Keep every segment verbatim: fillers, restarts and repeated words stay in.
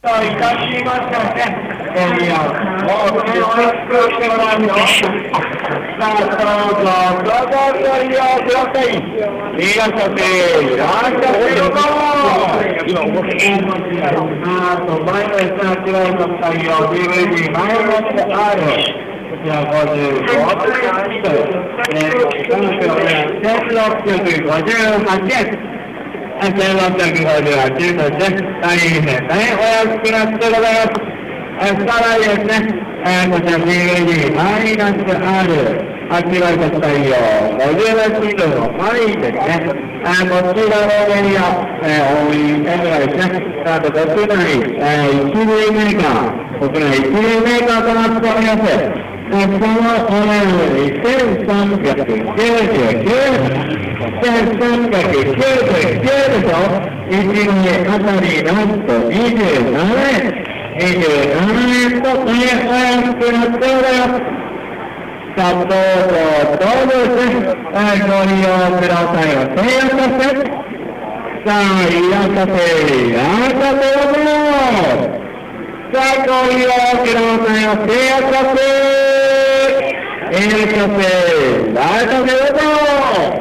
といたしましてね、えー、いや、もう、お安くしてもらうよ。さあ、どうぞ、どうぞ、ご利用ください。いらっしゃって、いらっしゃってよ、どうも。今、思ってあと、前のやつは違いましたよ。ディーブイディー、前のやつある。こちらごじゅうごプラス、えー、今回はね、せんろっぴゃくごじゅうはちえん。せんろっぴゃくごじゅうはちえんですね。大変、大変お安くなってございます。えー、さらにですね、えー、こちら ディーブイディー マイナス R、発売特対応、ごじゅうはちドルのマリーですね。えー、こちらのメディア、えー、多いエムがですね、あと国内、えー、一流メーカー、国内一流メーカーとなっております。そのお値段にせんさんびゃくきゅうじゅうきゅうえん、せんさんびゃくきゅうじゅうきゅうえんと、いち名あたりなんとにじゅうななえん、にじゅうななえんと大変お安くなってございます。さあ、どうぞ、どうぞですね、ご利用くださいませ。いらっしゃって。さあ、いらっしゃって、いらっしゃってどうぞ。さあ、ご利用くださいませ。いらっしゃって。いらっしゃって、いらっしゃってどうぞ。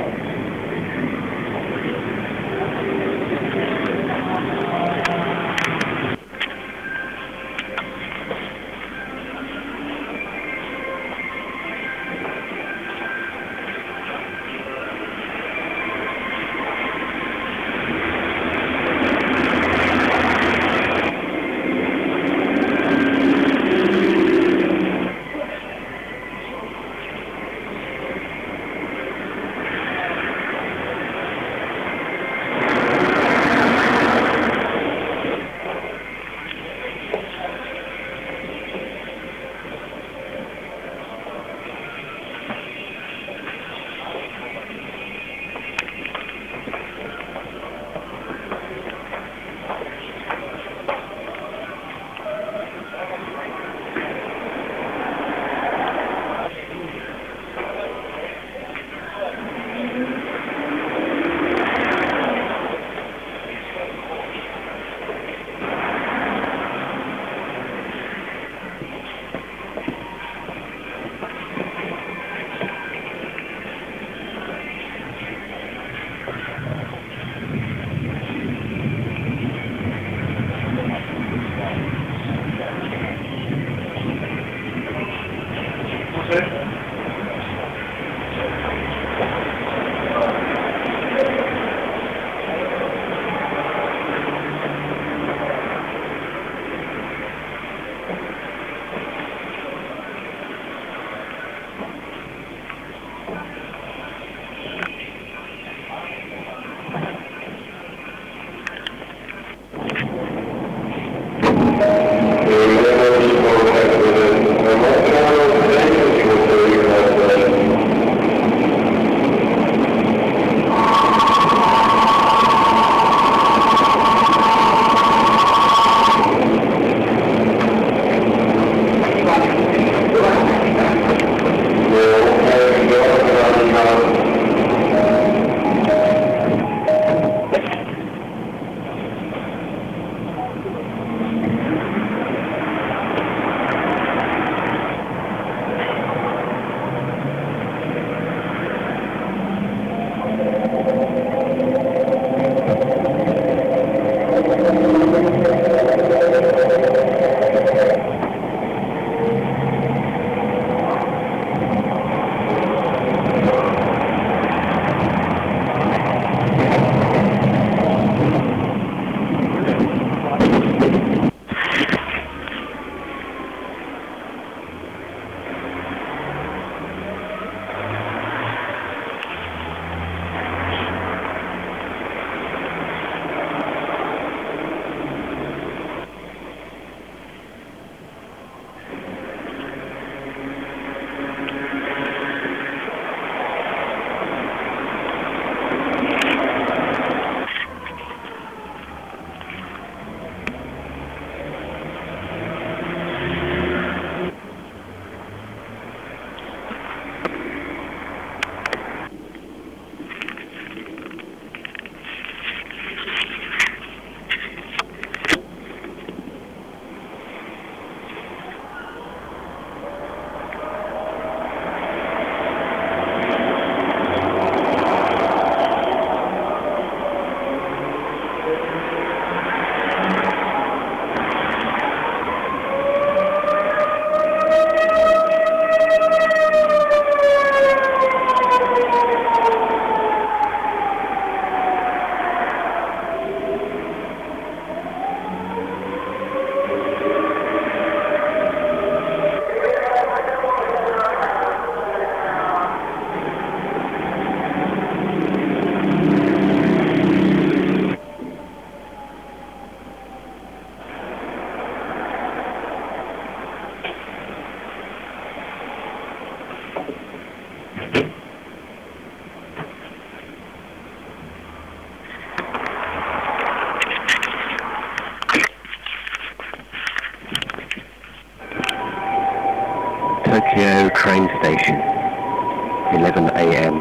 Tokyo train station, eleven a m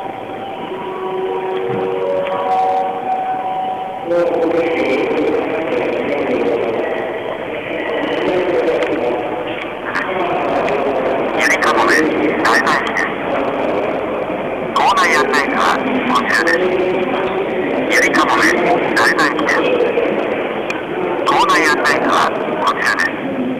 ゆりかもめ大前駅です。構内案内図はこちらです。ゆりかもめ大前駅です。構内案内図はこちらです。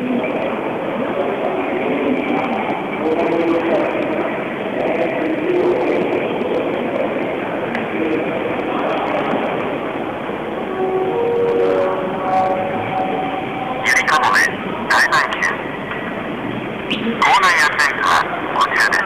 ゆりかもめ大前駅です。構内案内図はこちらです。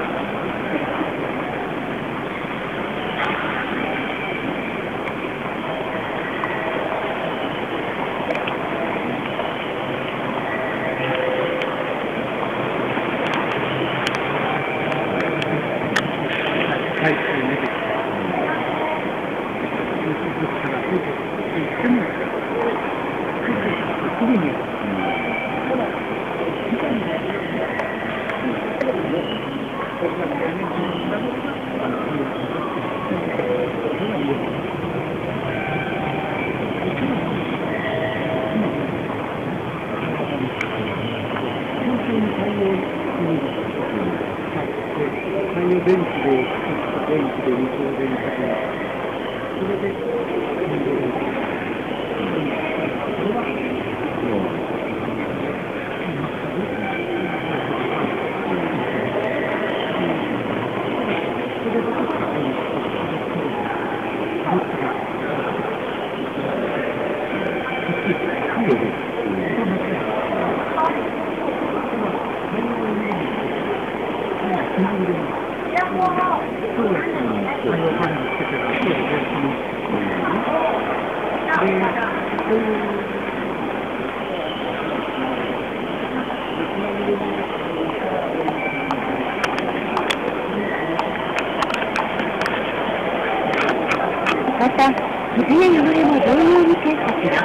また、傷や汚れも同様に検査します。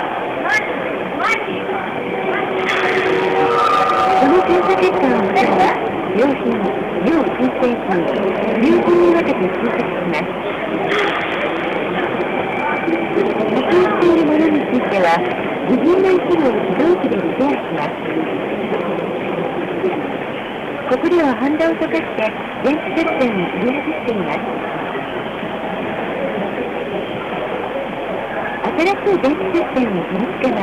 この検査結果をもとに、用品、要申請品、流行に分けて追跡します。確認しているものについては、部品の一部を自動機でリペアします。ここではハンダを溶かして電池接点を取り外しています。新しい電池接点を取り付けます。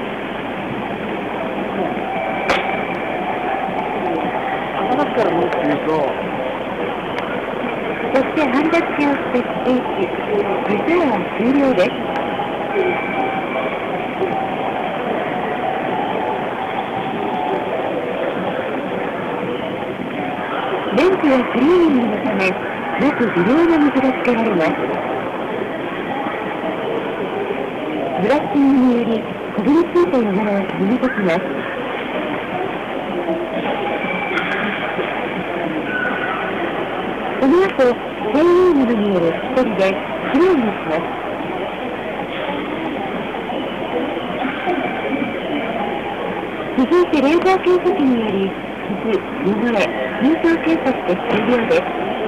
そしてハンダ付けをしてステージ、リペアは終了です。レンズはクリーニングのため、まず微量の水がつけられます。ブラッシングにより、こびりついた汚れを取り除きます。その後、専用物による拭き取りで、きれいにします。続いてレーザー検査機により、傷、汚れ、水を検査して終了です。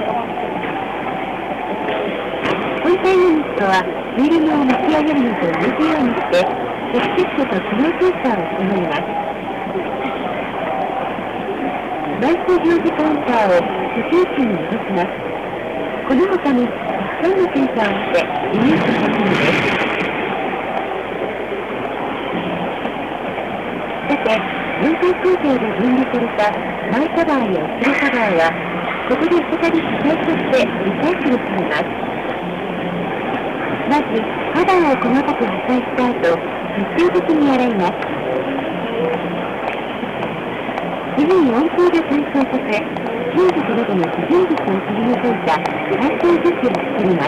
本体ユニットはフィルムを巻き上げるのと同じようにしてセッシットと機能検査を行います。枚数表示カウンターを受注機に戻します。この他にたくさんの検査をしてリリースするのです。さて、よんかい工程で分離された前カバーや後ろカバーはここで再び素材としてリサイクルされます。まず、カバーを細かく破壊した後、徹底的に洗います。次に温風で乾燥させ、金属などの不純物を取り除いた乾燥樹脂を作ります。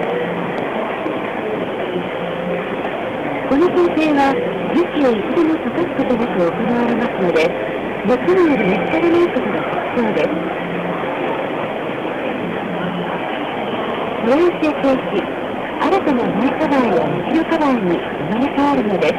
この工程は樹脂を一度も溶かすことなく行われますので、熱による熱からないことが特徴です。これを成功し、新たな前カバーや後ろカバーに生まれ変わるのです。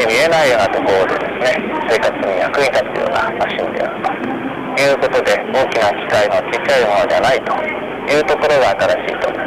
に見えないようなところでですね、生活に役に立つようなマシンであるということで、大きな機械の小さいものじゃないというところが新しいと思います。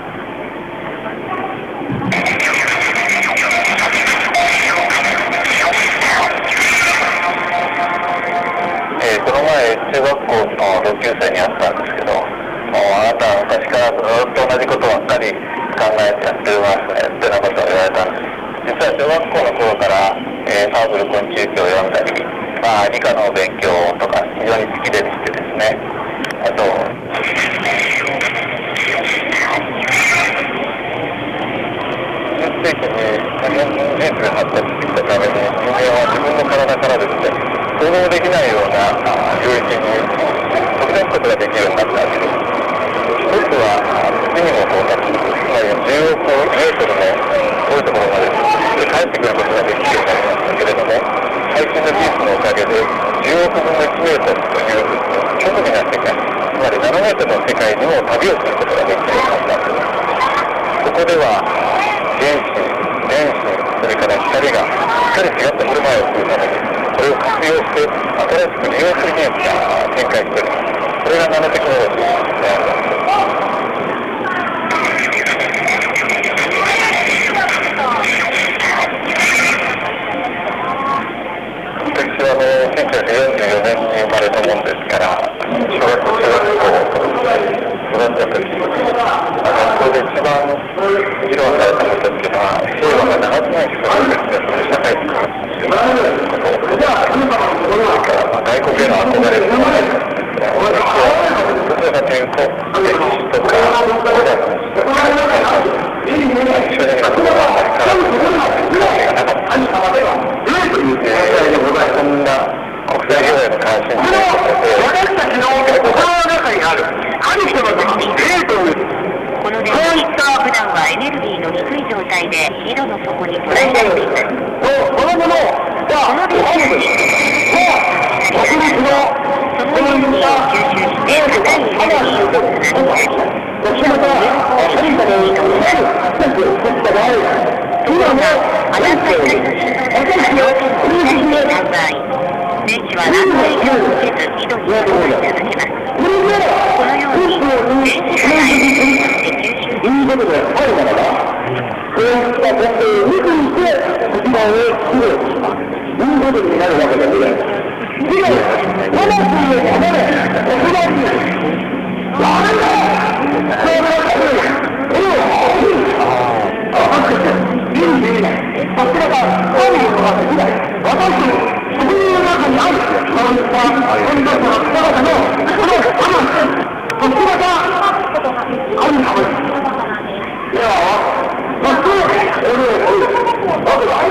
えー、この前中学校の同級生に会ったんですけど、もうあなたは昔からずっと同じことばっかり考えてやってますねってなことを言われたんです。実は小学校の頃から、えー、ファーブル昆虫記を読んだり、まあ、理科の勉強とか非常に好きでしてですね、あとじゅっせいきに人間技術が発達してきたために、人間は自分の体からですね、想像できないような領域に飛び出すことができるようになったわけです。一つは月にも到達、つまりじゅうおくメートルの遠いところまで帰ってくることができるようになりましたけれども、最新の技術のおかげでじゅうおくぶんのいちメートルという極微な世界、つまりななメートルの世界にも旅をすることができるようになったんです。そこでは原子、電子、それから光がしっかり違った振る舞いをするために、これを活用して新しく利用する技術が展開している。これがナノテクノロジーであるわけです。私はあのせんきゅうひゃくよんじゅうよねんに生まれたもんですから、小学校、中学校育った時に、学校で一番議論されたことっていうのは、平和が長くない人なんですね、社会に関することを、それからまあ外国への憧れとかね、どちらかというと、歴史とか、古代の史とか、正直なところはあまりから関係がなかったんです。そんな国際情勢の関心ということで、 私たちの心の中にある神様的に霊という、 この電気、普段はエネルギーの低い状態で井戸の底に捉えられています。 このものが、 この電気に国立のそのエネルギーを吸収して高いエネルギーを持つ波になり、井戸の上の方に移動します。ところが、亜暖帯帯の振動数が条件を満たしていない場合、電子は何の影響もせず井戸にとどまり続けます。このように電子波がエネルギーとして吸収できることであるならば、そういった根底を見抜いてこちらを治療しますということになるわけでございます。で、魂を離れ、おそらくダメだ、それはダメだ、これを分かっているんでいない、そちらが神を飛ばすぐらい、私の自分の中にあるそういった本当の姿のこの魂、そちらがあるかもしれない。では、まっすぐ俺を追う。僕は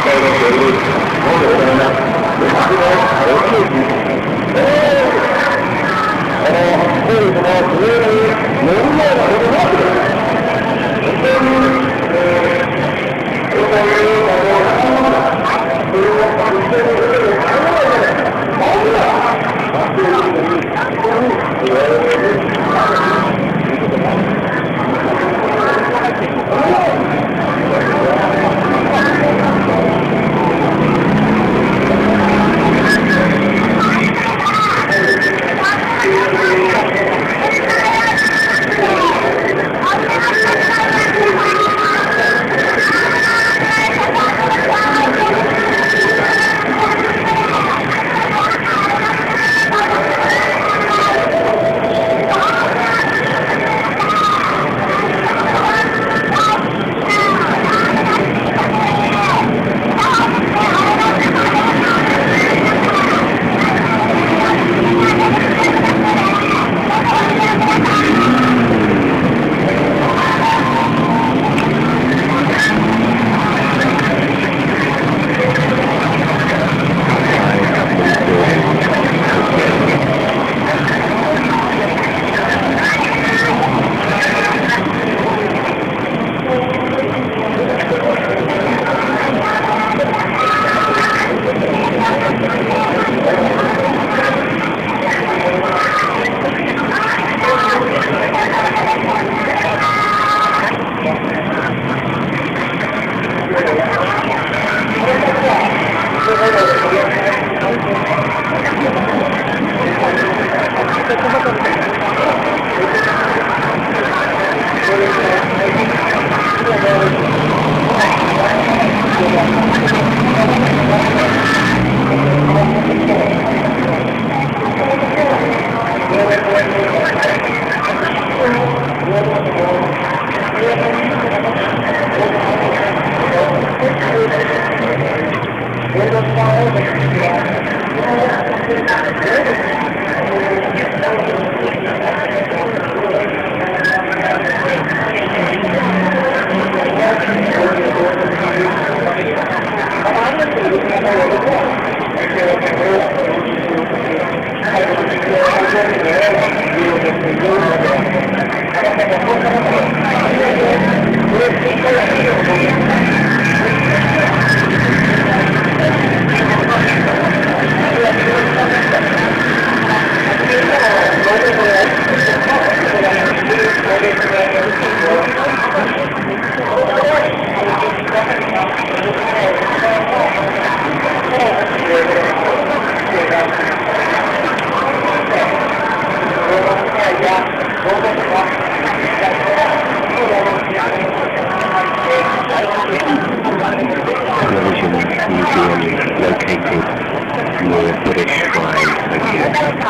Television museum located near Buddhist shrine, Tokyo.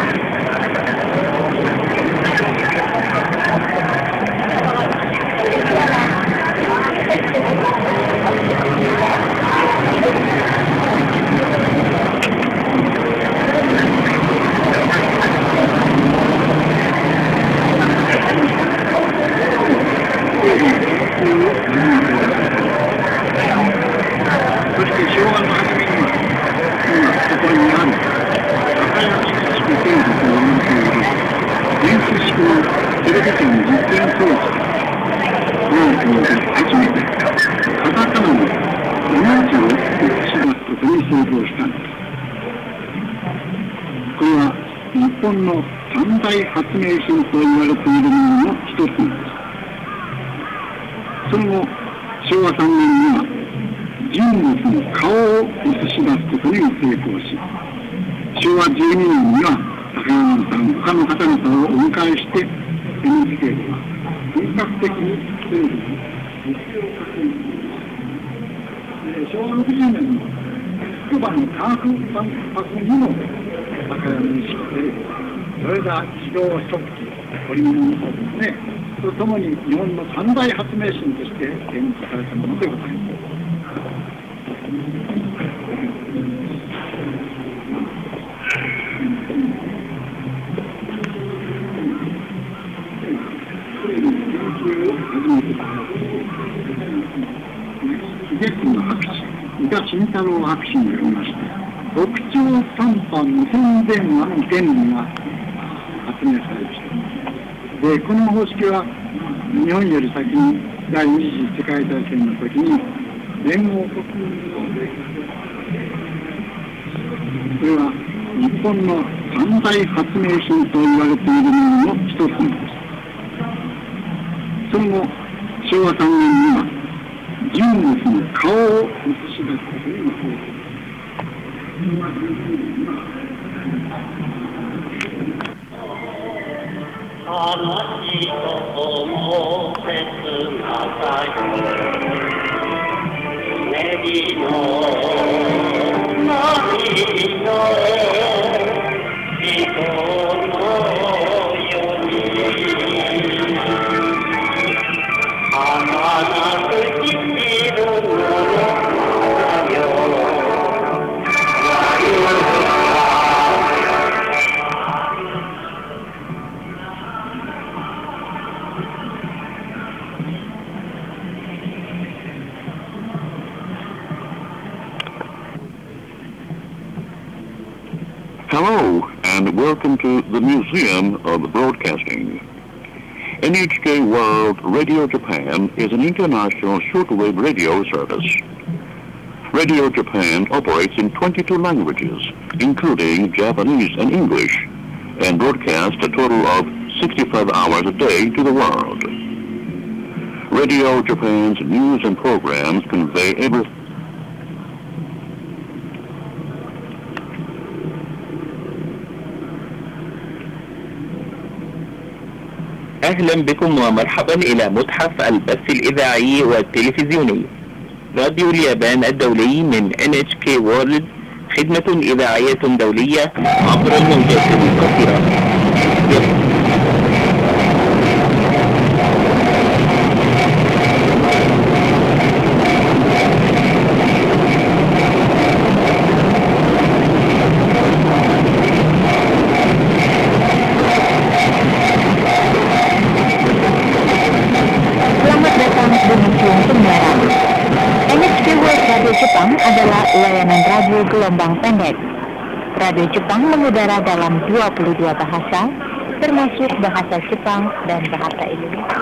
日本の三大発明品と言われているものの一つなんです。その後、しょうわさんねんには人物の顔を映し出すことにも成功し、しょうわじゅうにねんには高山さん他の方々をお迎えして エヌエイチケー では本格的にテレビに実用化するんです。しょうわろくじゅうねんの筑波の科学万博にも高山にして、それが自動食器、織物の方ですね、とともに日本の三大発明品として展示されたものでございます。研究を始めてから、秀樹の博士、 伊田慎太郎博士によりまして、極超三波無線電話の原理が発明されました。で、この方式は日本より先に第二次世界大戦の時に連合国軍で、これは日本の三大発明品と言われているものの一つです。その後、しょうわさんねんには人物の顔を映し出すという方法。 話とも切なさよねぎの波の人のように儚く生きるのよ Hello, and welcome to the Museum of Broadcasting. N H K World Radio Japan is an international shortwave radio service. Radio Japan operates in twenty-two languages, including Japanese and English, and broadcasts a total of sixty-five hours a day to the world. Radio Japan's news and programs convey every أهلا بكم ومرحبا إلى متحف البث الإذاعي والتلفزيوني راديو اليابان الدولي من إن إتش كي World، خدمة إذاعية دولية عبر الموجات القصيرة. Jepang adalah layanan radio gelombang pendek. Radio Jepang mengudara dalam dua puluh dua bahasa, termasuk bahasa Jepang dan bahasa Indonesia.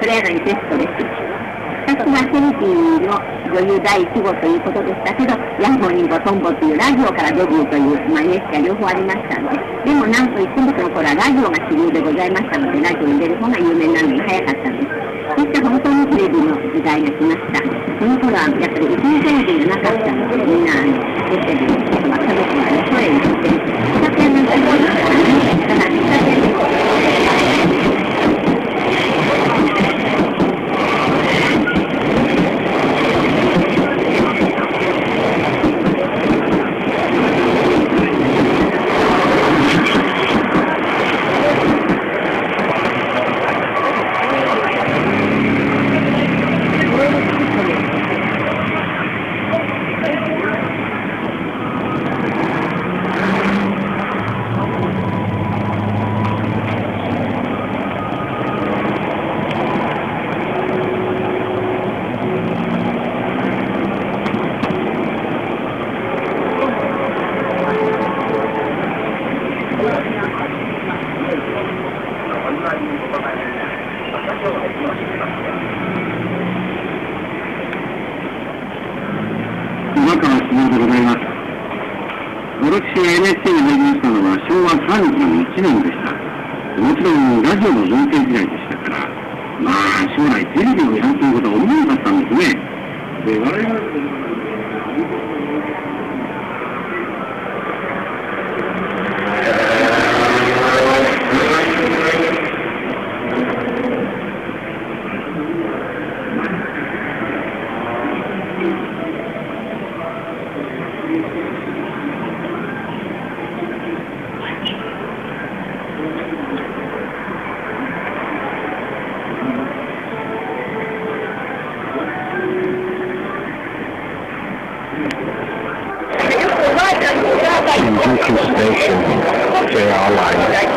れ上がりベストです。私はテレビの女優第一号ということでしたけど、ヤッホーニンボトンボというラジオからデビューという、まあ、イメージが両方ありましたので、でもなんといってもその頃はラジオが主流でございましたので、ラジオに出る方が有名になるのが早かったんです。そして本当にテレビの時代が来ました。その頃はやっぱりうちにテレビがなかったので、みんな出てる人は家族がね、声に乗ってる。喫茶店なんかにいましたからね。だから喫茶店で今から質問でございます。私が エヌエイチケー に入りましたのはしょうわさんじゅういちねんでした。もちろんラジオの全盛時代でしたから、まあ将来テレビをやるということは思わなかったんですね。で我々 Station, J R Line.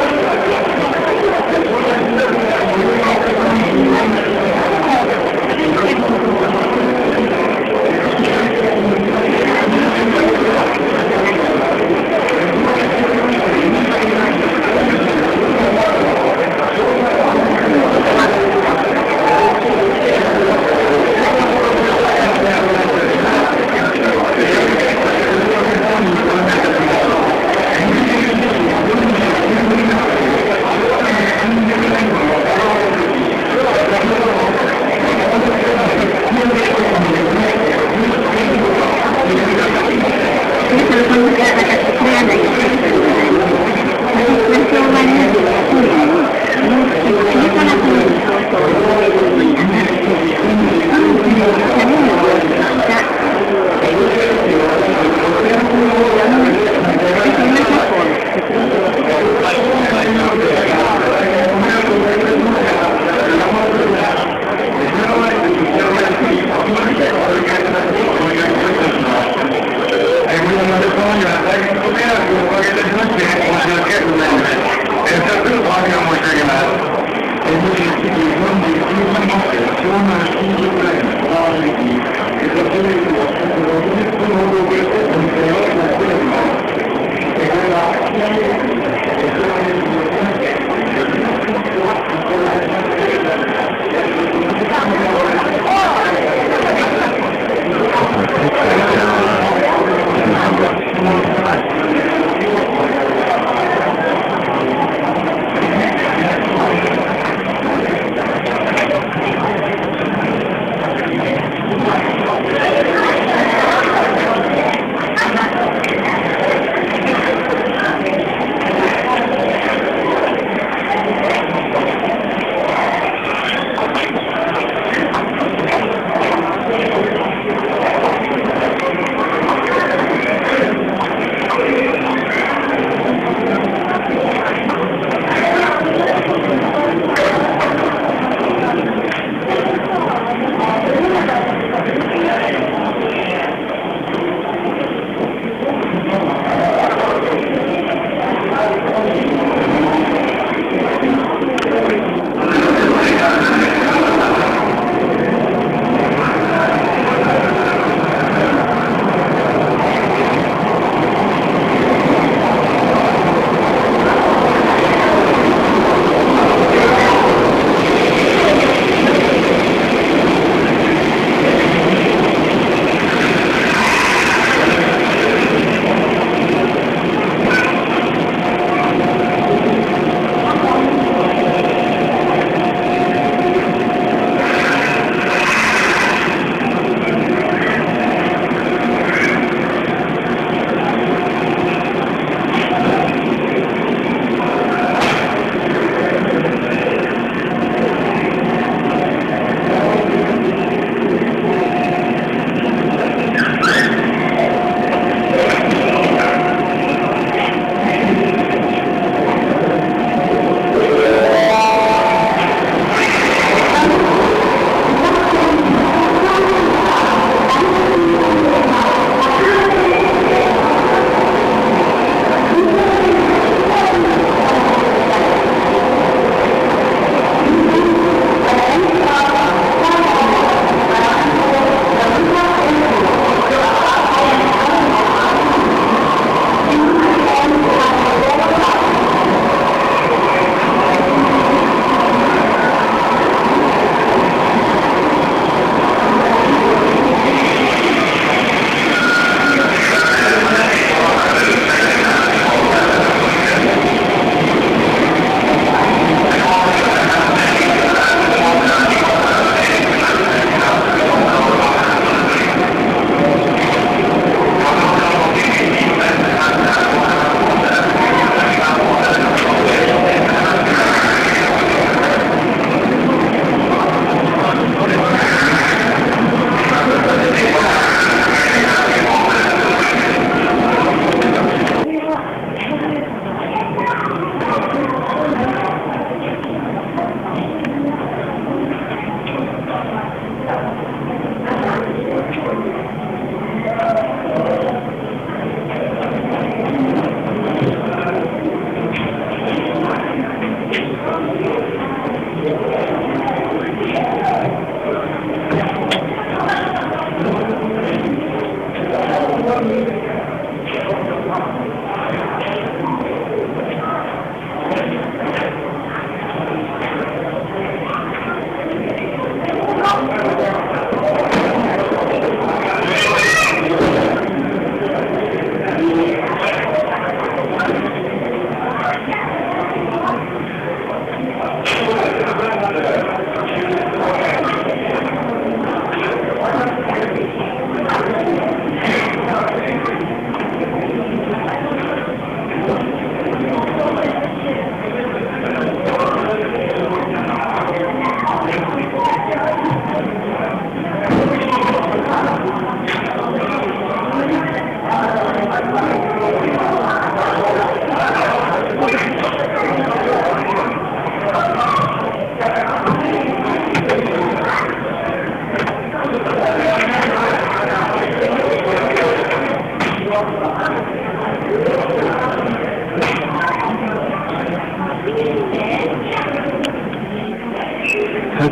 Gracias.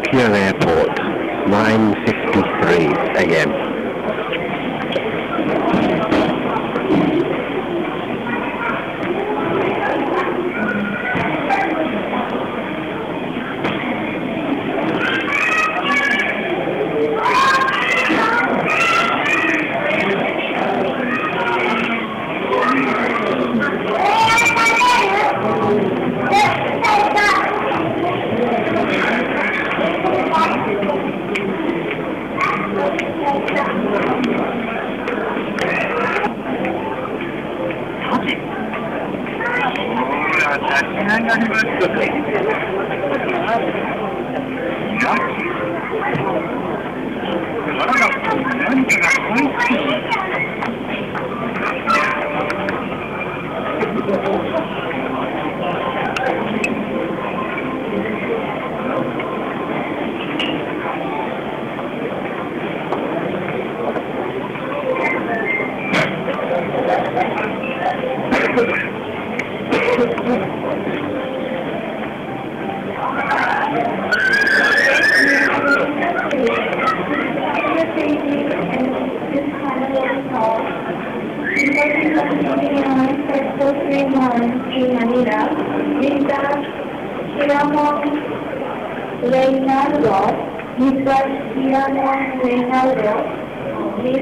Tokyo Airport, nine fifty-three a m Reynaldo, Mister Guillermo Reynaldo, Miss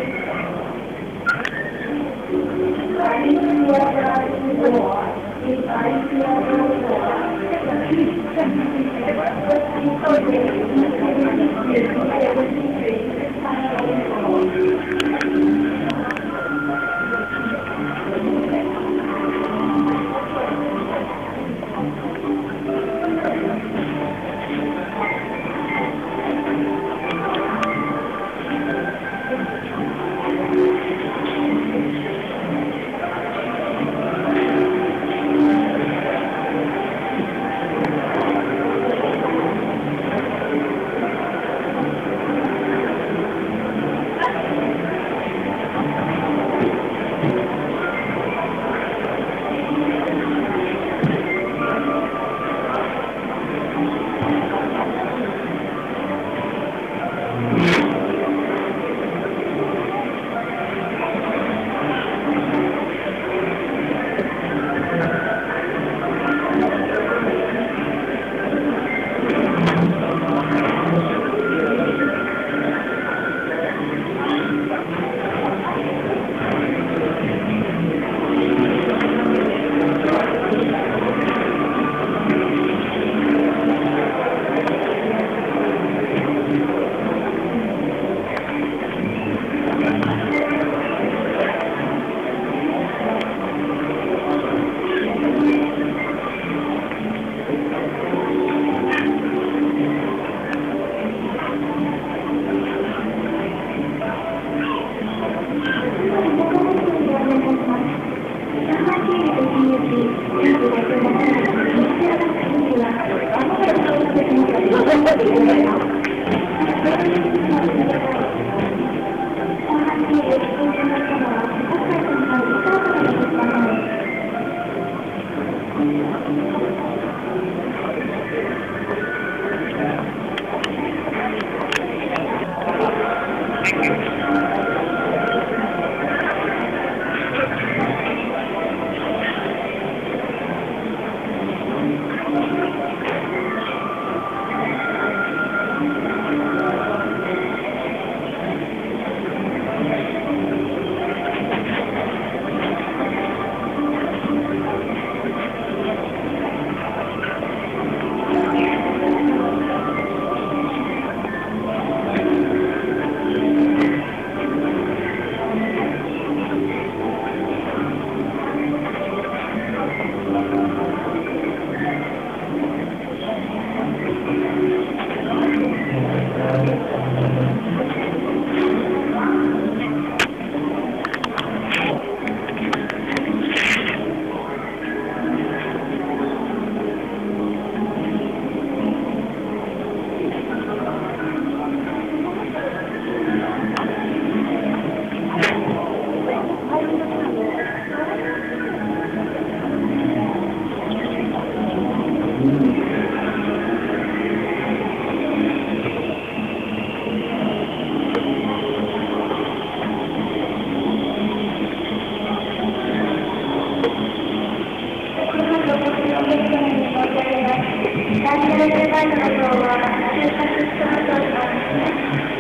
左エレベーターのドアは終着した後です。